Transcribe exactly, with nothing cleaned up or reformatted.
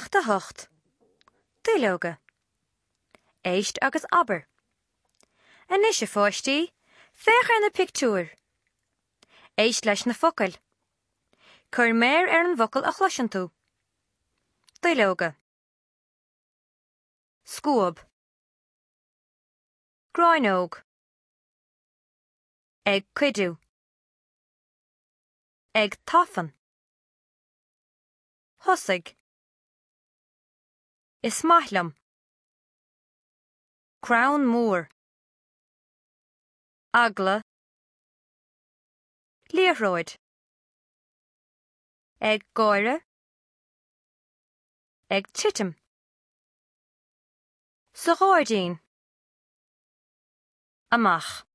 Teach de hocht. Duilleoga. Éist agus aber. An isise fáistí, féach ar na pictiúr. Éist leis na focail. Cur méir ar an focail a chluisean tú. Duilleoga. Scúab. Groinóg. Ag cuidú. Ag toffan. Hosig. Is maithlam. Crown mór. Agla. Líoróid. Ag gáire. Ag titim. Sa gáidín. Amach.